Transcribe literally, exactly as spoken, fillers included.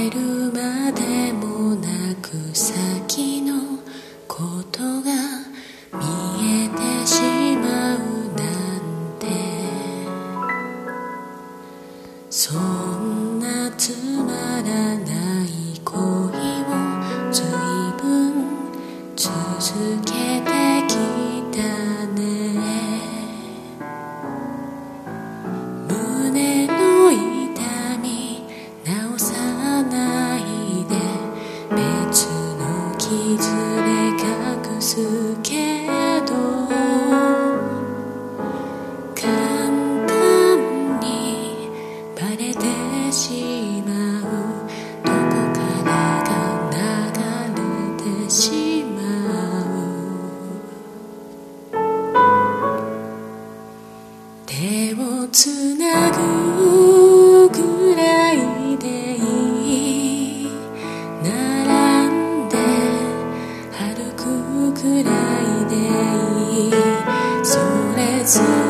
れるまでもなく先のことが見えてしまうなんて、そんなつまらない恋をずいぶん続けてきたね。胸の痛み治さないで別の傷で隠すけど、簡単にバレてしまう、どこからが流れてしまう。手をつなぐくらいでいい、並んで歩くくらいでいい、それぞれ